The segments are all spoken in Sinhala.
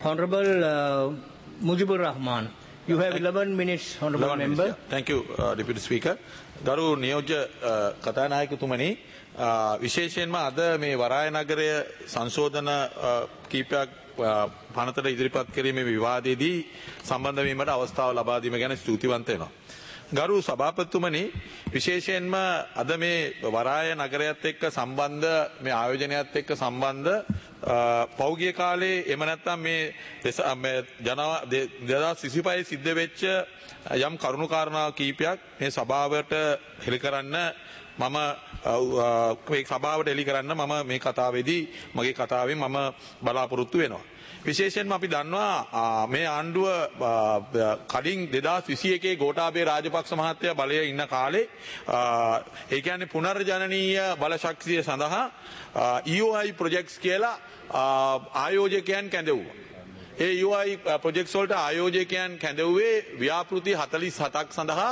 Honorable Mujibur Rahman, you have 11 minutes, Honorable 11 Member. minutes, yeah. Thank you, Deputy Speaker. ගරු නියෝජ්‍ය කතානායකතුමනි, විශේෂයෙන්ම අද මේ වරාය නගරය සංශෝධන කීපයක් පනතට ඉදිරිපත් කිරීමේ විවාදයේදී සම්බන්ධ වීමට අවස්ථාව ලබා දීම ගැන ස්තුතිවන්ත වෙනවා. ගරු සභාපතිතුමනි, විශේෂයෙන්ම අද මේ වරාය නගරයත් එක්ක සම්බන්ධ මේ ආයෝජනයත් එක්ක සම්බන්ධ පෞගිය කාලේ එහෙම නැත්නම් මේ 2025 සිද්ධ වෙච්ච යම් කරුණු කාරණා කීපයක් මේ සභාවට හෙළි කරන්න මම මේ සභාවට එළි කරන්න මම මේ කතාවේදී මගේ කතාවෙන් මම බලාපොරොත්තු වෙනවා. විශේෂයෙන්ම අපි දන්නවා මේ ආණ්ඩුව කලින් 2021 ගෝඨාභය රාජපක්ෂ මහත්තයා බලයේ ඉන්න කාලේ ඒ කියන්නේ පුනර්ජනනීය බලශක්තිය සඳහා EOI ප්‍රොජෙක්ට්ස් කියලා ආයෝජකයන් කැඳවුවා. ඒ EOI ප්‍රොජෙක්ට්ස් වලට ආයෝජකයන් කැඳවුවේ ව්‍යාපෘති 47ක් සඳහා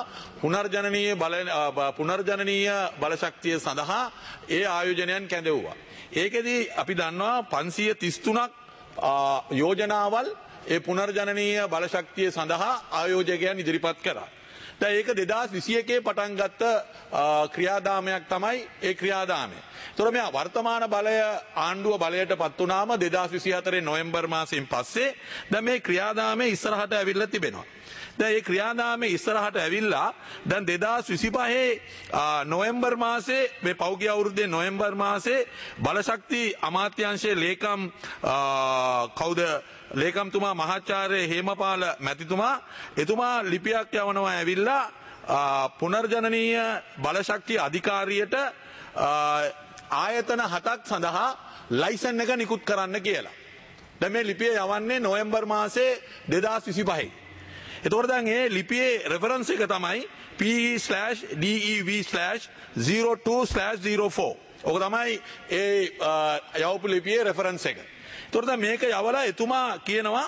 පුනර්ජනනීය බලශක්තිය සඳහා ඒ ආයෝජනයන් කැඳවුවා. ඒකෙදී අපි දන්නවා 533ක් යෝජනාවල් ඒ පුනර්ජනනීය බලශක්තිය සඳහා ආයෝජකයන් ඉදිරිපත් කරා. දැන් ඒක 2021 පටන් ගත්ත ක්‍රියාදාමයක් තමයි ඒ ක්‍රියාදාමය. ඒතර මේ වර්තමාන බලය ආණ්ඩුව බලයට පත් වුණාම 2024 නොවැම්බර් මාසයෙන් පස්සේ දැන් මේ ක්‍රියාදාමය ඉස්සරහට ඇවිල්ලා තිබෙනවා. දැන් මේ ක්‍රියාදාමය ඉස්සරහට ඇවිල්ලා දැන් 2025 නොවැම්බර් මාසේ මේ පෞගිය අවුරුද්දේ නොවැම්බර් මාසේ බලශක්ති අමාත්‍යාංශයේ ලේකම් කවුද ලේකම්තුමා මහාචාර්ය හේමපාල මැතිතුමා එතුමා ලිපියක් යවනවා ඇවිල්ලා පුනර්ජනනීය බලශක්ති අධිකාරියට ආයතන 7ක් සඳහා ලයිසන් එක නිකුත් කරන්න කියලා. දැන් මේ ලිපිය යවන්නේ නොවැම්බර් මාසේ 2025. එතකොට දැන් මේ ලිපියේ රෙෆරන්ස් එක තමයි PE/DEV/02/04. ඔක තමයි ඒ යවපු ලිපියේ රෙෆරන්ස් එක. එතකොට දැන් මේක යවලා එතුමා කියනවා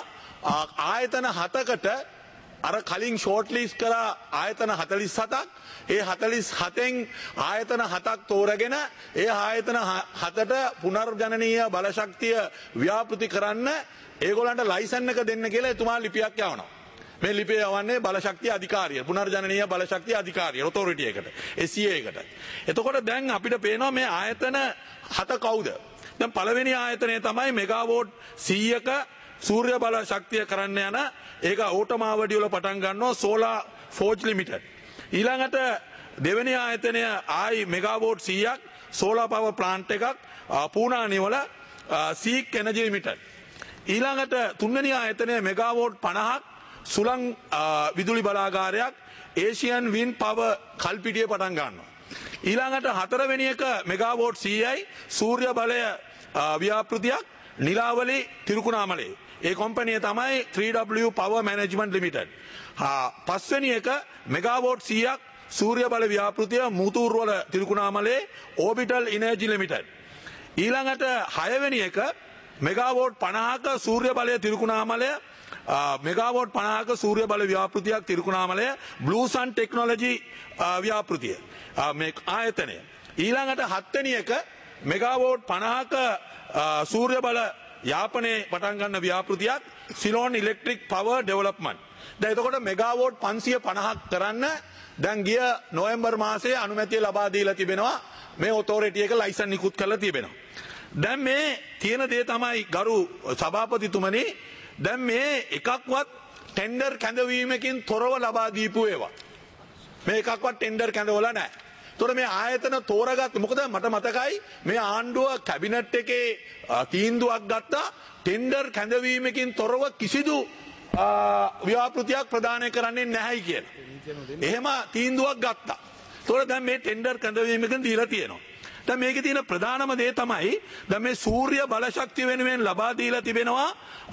ආයතන 7කට අර කලින් ෂෝට් ලිස්ට් කරා ආයතන 47ක් ඒ 47න් ආයතන 7ක් තෝරගෙන ඒ ආයතන 7ට පුනර්ජනනීය බලශක්තිය ව්‍යාපෘති කරන්න ඒගොල්ලන්ට ලයිසන් එක දෙන්න කියලා එතුමා ලිපියක් යවනවා. මේ ලිපිය යවන්නේ බලශක්තිය අධිකාරිය පුනර්ජනනීය බලශක්තිය අධිකාරිය ඔතොරිටි එකට SCA එකට. එතකොට දැන් අපිට පේනවා මේ ආයතන 7 කවුද? දැන් පළවෙනි ආයතනය තමයි මෙගාවෝට් 100ක සූර්ය බල ශක්තිය කරන්න යන ඒක ඕටමාවඩි වල පටන් ගන්නවා සෝලා ෆෝජ් ලිමිටඩ්. ඊළඟට දෙවෙනි ආයතනය ආයි මෙගාවෝට් 100ක් සෝලා පවර් ප්ලාන්ට් එකක් පූනානි වල සීක් එනර්ජි ලිමිටඩ්. ඊළඟට තුන්වෙනි ආයතනය මෙගාවෝට් 50ක් සුළං විදුලි බලාගාරයක් ඒෂියන් වින් පවර් කල්පිටිය පටන් ගන්නවා. ඊළඟට හතරවෙනි එක මෙගාවෝට් 100යි සූර්ය බලය ව්‍යාපෘතියක් නිලාවලි තිරුකුණාමලේ. ඒ කොම්පැනිය තමයි 3W Power Management Limited. පස්වෙනි එක මෙගාවෝට් 100ක් සූර්ය බල ව්‍යාපෘතිය මුතුරුවල තිරුකුණාමලේ Orbital Energy Limited. ඊළඟට හයවෙනි එක මෙගාවෝට් 50ක සූර්ය බලය තිරුකුණාමලය මෙගාවෝට් 50ක සූර්ය බල ව්‍යාපෘතියක් තිරුකුණාමලය Blue Sun Technology ව්‍යාපෘතිය මේ ආයතනය. ඊළඟට හත්වෙනි එක මෙගාවෝට් 50ක සූර්ය බල යාපනයේ පටන් ගන්න ව්‍යාපෘතියක් සිලෝන් ඉලෙක්ට්‍රික් පවර් ඩෙවලොප්මන්ට්. දැන් එතකොට මෙගාවෝට් 550ක් කරන්න දැන් ගිය නොවැම්බර් මාසයේ අනුමැතිය ලබා දීලා තිබෙනවා. මේ ඔතොරිටි එක ලයිසන් නිකුත් කරලා තිබෙනවා. දැන් මේ තියෙන දේ තමයි ගරු සභාපතිතුමනි දැන් මේ එකක්වත් ටෙන්ඩර් කැඳවීමකින් තොරව ලබා දීපු ඒවා. මේ එකක්වත් ටෙන්ඩර් කැඳවලා නැහැ. ඒතොර මේ ආයතන තෝරගත්ත මොකද මට මතකයි මේ ආණ්ඩුව කැබිනට් එකේ තීන්දුවක් ගත්තා ටෙන්ඩර් කැඳවීමකින් තොරව කිසිදු ව්‍යාපෘතියක් ප්‍රදානය කරන්නේ නැහැයි කියලා. එහෙම තීන්දුවක් ගත්තා. ඒතොර දැන් මේ ටෙන්ඩර් කැඳවීමකින් දීලා තියෙනවා. දැන් මේකේ තියෙන ප්‍රධානම දේ තමයි දැන් මේ සූර්ය බලශක්තිය වෙනුවෙන් ලබා දීලා තිබෙනවා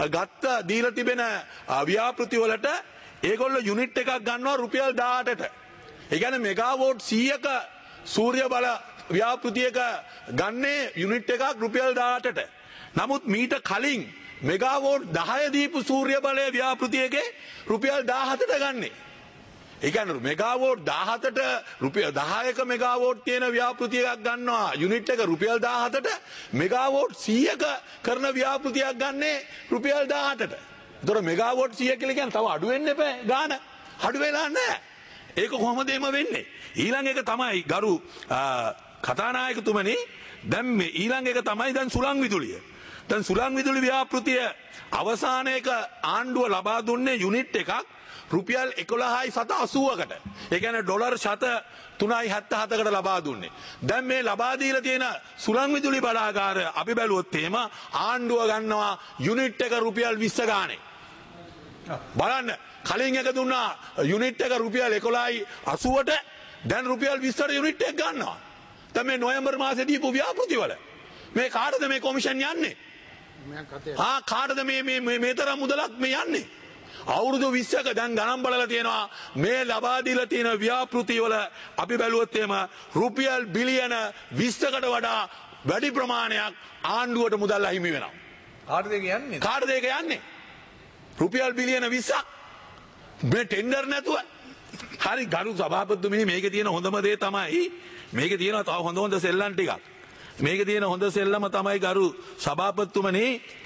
දීලා තිබෙන ව්‍යාපෘති වලට ඒගොල්ලෝ යුනිට් එකක් ගන්නවා රුපියල් 18ට. ඒ කියන්නේ මෙගාවෝට් 100ක සූර්ය බල ව්‍යාපෘතියක ගන්නේ යුනිට් එකක් රුපියල් 18ට. නමුත් මීට කලින් මෙගාවෝට් 10 දීපු සූර්ය බලය ව්‍යාපෘතියකේ රුපියල් 17ට ගන්නේ. ඒ කියන්නේ මෙගාවෝට් 17ට රුපියල් 10ක මෙගාවෝට් තියෙන ව්‍යාපෘතියක් ගන්නවා යුනිට් එක රුපියල් 17ට මෙගාවෝට් 100ක කරන ව්‍යාපෘතියක් ගන්නේ රුපියල් 18ට. ඒතකොට මෙගාවෝට් 100 කියලා කියන්නේ තව අඩු වෙන්න එපා ගාන. අඩු වෙලා නැහැ. ඒක කොහොමද එහෙම වෙන්නේ? ඊළඟ එක තමයි ගරු කතානායකතුමනි දැන් මේ ඊළඟ එක තමයි දැන් සුළං විදුලිය. දැන් සුළං විදුලි ව්‍යාපෘතිය අවසානයේක ආණ්ඩුව ලබා දුන්නේ යුනිට් එකක් රුපියල් 11.80කට. ඒ කියන්නේ ඩොලර් ශත 3.77කට ලබා දුන්නේ. දැන් මේ ලබා දීලා තියෙන සුළං විදුලි බලාගාර අපි බැලුවොත් එහෙම ආණ්ඩුව ගන්නවා යුනිට් එක රුපියල් 20 ගානේ. බලන්න කලින් එක දුන්නා යුනිට් එක රුපියල් 11.80ට දැන් රුපියල් 20ට යුනිට් එක ගන්නවා. දැන් මේ නොවැම්බර් මාසේ දීපු ව්‍යාපෘතිවල මේ කාටද මේ කොමිෂන් යන්නේ? කාටද මේ තරම් මුදලක් මේ යන්නේ? අවුරුදු 20ක දැන් ගණන් බලලා තියෙනවා මේ ලබා දීලා තියෙන ව්‍යාපෘති වල අපි බැලුවොත් එහෙම රුපියල් බිලියන 20කට වඩා වැඩි ප්‍රමාණයක් ආණ්ඩුවට මුදල් අහිමි වෙනවා. කාටද ඒක යන්නේ? කාටද ඒක යන්නේ? රුපියල් බිලියන 20ක් මේ ටෙන්ඩර් නැතුව. හරි ගරු සභාපතිතුමනි මේකේ තියෙන හොඳම දේ තමයි මේකේ තියෙනවා තව හොඳ සෙල්ලම් ටිකක්. මේකේ තියෙන හොඳ සෙල්ලම තමයි ගරු සභාපතිතුමනි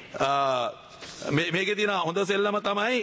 මේකේ තියෙන හොඳ සෙල්ලම තමයි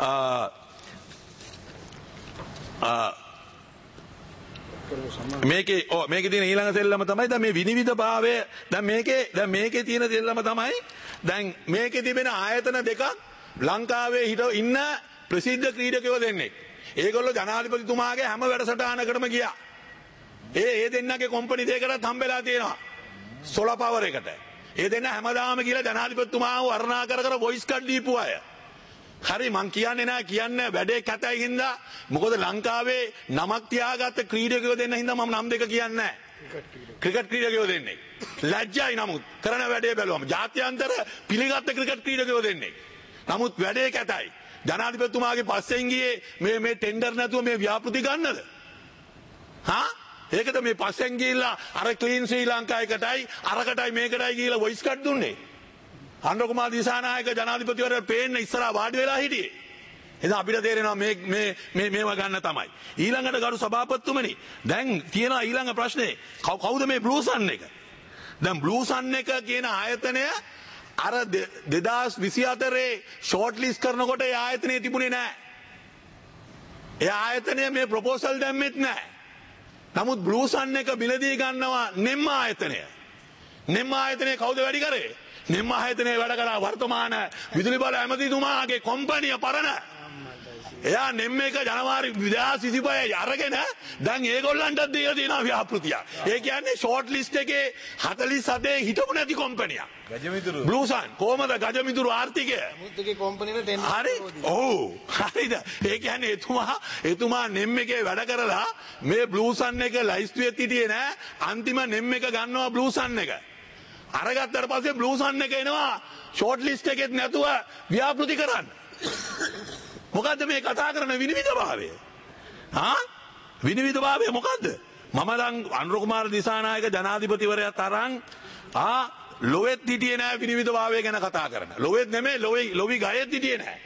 මේකේ තියෙන ඊළඟ සෙල්ලම තමයි දැන් මේ විනිවිදභාවය දැන් මේකේ තියෙන සෙල්ලම තමයි දැන් මේකේ තිබෙන ආයතන දෙකක් ලංකාවේ ඉන්න ප්‍රසිද්ධ ක්‍රීඩකයෝ දෙන්නේ. ඒගොල්ලෝ ජනාධිපතිතුමාගේ හැම වැඩසටහනකටම ගියා. ඒ දෙන්නගේ කොම්පනි දෙකකට හම්බෙලා තියෙනවා. සෝලා පවර් එකට. ඒ දෙන්න හැමදාම කියලා ජනාධිපතිතුමාව වර්ණනා කර වොයිස් කට් දීපු අය. හරි මං කියන්නේ වැඩේ කැතයි හින්දා මොකද ලංකාවේ නමක් තියාගත්ත ක්‍රීඩකයෝ දෙන්න හින්දා මම නම් දෙක කියන්නේ නැහැ. ක්‍රිකට් ක්‍රීඩකයෝ දෙන්නේ. ලැජ්ජයි නමුත් කරන වැඩේ බැලුවම ජාත්‍යන්තර පිළිගත් ක්‍රිකට් ක්‍රීඩකයෝ දෙන්නේ. නමුත් වැඩේ කැතයි. ජනාධිපතිතුමාගේ පස්සෙන් ගියේ මේ ටෙන්ඩර් නැතුව මේ ව්‍යාපෘති ගන්නද? ඒකද මේ පස්සෙන් ගිහිල්ලා අර ක්ලීන් ශ්‍රී ලංකා එකටයි අරකටයි මේකටයි ගිහිල්ලා වොයිස් කට් දුන්නේ. අනුර කුමාර දිසානායක ජනාධිපතිවරයා පේන්න ඉස්සරහා වාඩි වෙලා හිටියේ. එදා අපිට තේරෙනවා මේවා ගන්න තමයි. ඊළඟට ගරු සභාපතිතුමනි දැන් තියෙන ඊළඟ ප්‍රශ්නේ කවුද මේ බ්ලූ සන් එක? දැන් බ්ලූ සන් එක කියන ආයතනය අර 2024 ෂෝට් ලිස්ට් කරනකොට ඒ ආයතනය තිබුණේ නැහැ. ඒ ආයතනය මේ ප්‍රොපෝසල් දැම්මෙත් නැහැ. නමුත් බ්ලූ සන් එක මිලදී ගන්නවා නෙම් ආයතනය. නෙම් ආයතනය කවුද වැඩි කරේ? නෙම් ආයතනය වැඩ කරා වර්තමාන විදුලි බල ඇමතිතුමාගේ කොම්පැනිය පරණ. එයා නෙම් එක ජනවාරි 2025 අරගෙන දැන් ඒගොල්ලන්ට දීලා තියෙනවා ව්‍යාපෘතිය. ඒ කියන්නේ ෂෝට් ලිස්ට් එකේ 47 හිටපු නැති කොම්පැනියක්. ගජමිතුරු බ්ලූ සන් කොහමද ගජමිතුරු ආර්ථිකය? මුද්දගේ කොම්පැනිවල ටෙන්ඩර් හරි. ඔව්. හරිද? ඒ කියන්නේ එතුමා නෙම් එකේ වැඩ කරලා මේ බ්ලූ සන් එක ලයිස්තුවේ හිටියේ නෑ. අන්තිම නෙම් එක ගන්නවා බ්ලූ සන් එක. අරගත්තට පස්සේ බ්ලූ සන් එක එනවා ෂෝට් ලිස්ට් එකෙත් නැතුව ව්‍යාපෘති කරන්න. මොකද්ද මේ කතා කරන විනිවිදභාවය? විනිවිදභාවය මොකද්ද? මම දැන් අනුර කුමාර දිසානායක ජනාධිපතිවරයා තරම් ලොවෙත් හිටියේ නෑ විනිවිදභාවය ගැන කතා කරන. ලොවෙත් නෙමෙයි ලොවි ගයෙත් හිටියේ නෑ.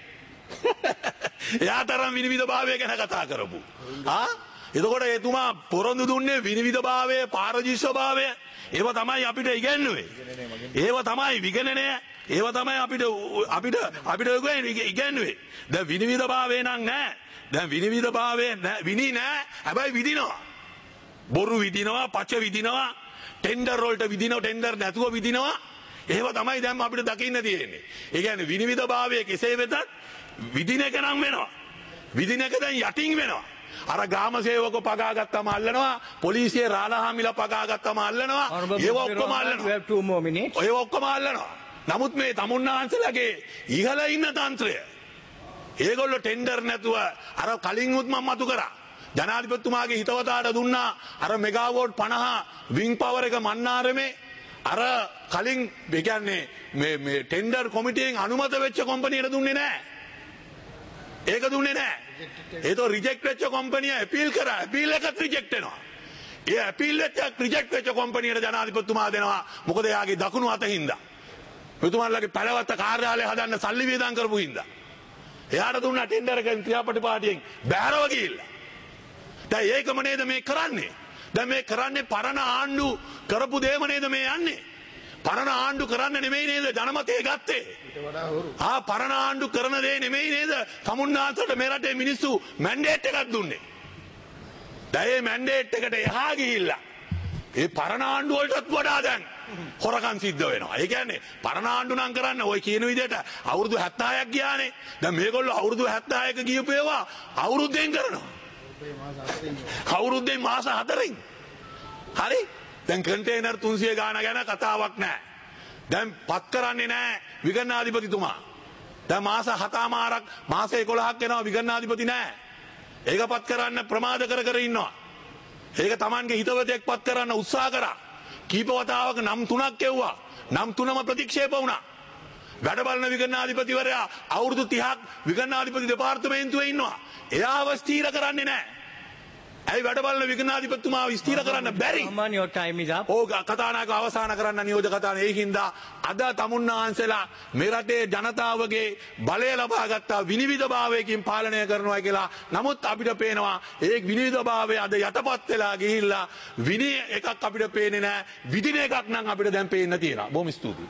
එයා තරම් විනිවිදභාවය ගැන කතා කරපු. එතකොට එතුමා පොරොන්දු දුන්නේ විනිවිදභාවය, පාරදර්ශීභාවය. ඒව තමයි අපිට ඉගැන්නුවේ. ඒව තමයි විගණනය. ඒව තමයි අපිට ඉගැන්නුවේ. දැන් විනිවිදභාවය නම් නෑ. දැන් විනිවිදභාවය විනි නෑ. හැබැයි විදිනවා. බොරු විදිනවා, පච විදිනවා, ටෙන්ඩර් වලට විදිනවා, ටෙන්ඩර් නැතුව විදිනවා. ඒව තමයි දැන් අපිට දකින්න තියෙන්නේ. ඒ කියන්නේ විනිවිදභාවය කෙසේ වෙතත් විදින එක නම් වෙනවා. විදින එක දැන් යටින් වෙනවා. අර ග්‍රාම සේවක පගාගත්තම අල්ලනවා, පොලිසිය රාළහාමිලා පගාගත්තම අල්ලනවා. ඒව ඔක්කොම අල්ලනවා. ඒව ඔක්කොම අල්ලනවා. නමුත් මේ තමුන්නාන්සලගේ ඉහළ ඉන්න තන්ත්‍රය ඒගොල්ලෝ ටෙන්ඩර් නැතුව අර කලින්ුත් මම මතු කරා. ජනාධිපතිතුමාගේ හිතවතාට දුන්නා අර මෙගාවෝට් 50 වින් පවර් එක මන්නාරමේ අර කලින් ඒ කියන්නේ මේ ටෙන්ඩර් කොමිටියෙන් අනුමත වෙච්ච කම්පැනියට දුන්නේ නැහැ. ඒක දුන්නේ නැහැ. ඒක රිජෙක්ට් වෙච්ච කම්පැනිය අපීල් කරා. අපීල් එකත් රිජෙක්ට් වෙනවා. ඒ අපීල් එක රිජෙක්ට් වෙච්ච කම්පැනියට ජනාධිපතිතුමා දෙනවා. මොකද එයාගේ දකුණු අත හින්දා. මෙතුමාලගේ පැලවත්ත කාර්යාලය හදන්න සල්ලි වියදම් කරපු හින්දා. එයාට දුන්නා ටෙන්ඩර් එකෙන් ක්‍රියාපටි පාටියෙන් බෑරව ගිහිල්ලා. දැන් ඒකම නේද මේ කරන්නේ. දැන් මේ කරන්නේ පරණ ආණ්ඩු කරපු දේම නේද මේ යන්නේ. පරණ ආණ්ඩු කරන්න නෙමෙයි නේද ජනමතය ගත්තේ. පරණ ආණ්ඩු කරන දේ නෙමෙයි නේද තමුන්නාන්සලට මේ රටේ මිනිස්සු මැන්ඩේට් එකක් දුන්නේ. දැන් මේ මැන්ඩේට් එකට එහා ගිහිල්ලා ඒ පරණ ආණ්ඩු වලටත් වඩා දැන් හොරකම් සිද්ධ වෙනවා. ඒ කියන්නේ පරණ ආණ්ඩු නම් කරන්න ඔය කියන විදිහට අවුරුදු 76ක් ගියානේ. දැන් මේගොල්ලෝ අවුරුදු 76ක ගියපු ඒවා අවුරුද්දෙන් කරනවා. අවුරුද්දෙන් මාස 4න්. හරි? දැන් කන්ටේනර් 300 ගාන ගැන කතාවක් නැහැ. දැන් පත් කරන්නේ නැහැ විගණනාධිපතිතුමා. දැන් මාස 7මාරක් මාස 11ක් යනවා විගණනාධිපති නැහැ. ඒක පත් කරන්න ප්‍රමාද කර ඉන්නවා. ඒක Tamanගේ හිතවතෙක් පත් කරන්න උත්සාහ කරා. කීප වතාවක නම් 3ක් එව්වා. නම් 3ම ප්‍රතික්ෂේප වුණා. වැඩ බලන විගණනාධිපතිවරයා අවුරුදු 30ක් විගණනාධිපති දෙපාර්තමේන්තුවේ ඉන්නවා. එයාව ස්ථීර කරන්නේ නැහැ. ඇයි වැඩ බලන විගණනාධිපතිතුමාව ස්ථීර කරන්න බැරි? Rahman, your time is up. ඕක කතානායක අවසන් කරන්න නියෝජක කතානේ. ඒ හින්දා අද තමුන්නාන්සලා මේ රටේ ජනතාවගේ බලය ලබා ගත්තා විනිවිදභාවයකින් පාලනය කරනවා කියලා. නමුත් අපිට පේනවා ඒ විනිවිදභාවය අද යටපත් වෙලා ගිහිල්ලා විනය එකක් අපිට පේන්නේ නැහැ. විදින එකක් නම් අපිට දැන් පේන්න තියෙනවා. බොහොම ස්තුතියි.